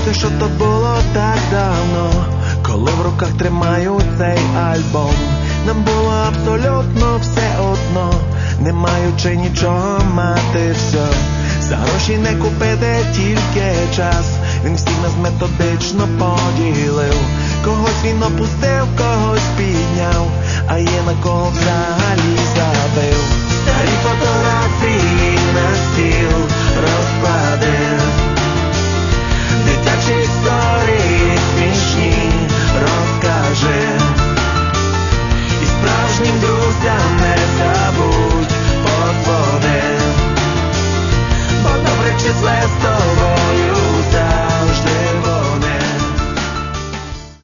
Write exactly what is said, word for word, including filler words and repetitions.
Згадати, що то було так давно, коли в руках тримаю цей альбом. Нам було абсолютно все одно, не маючи нічого, мати все. За гроші не купити, тільки час. Він всіх нас методично поділив. Когось він опустив, когось підняв, а є на кого взагалі забив.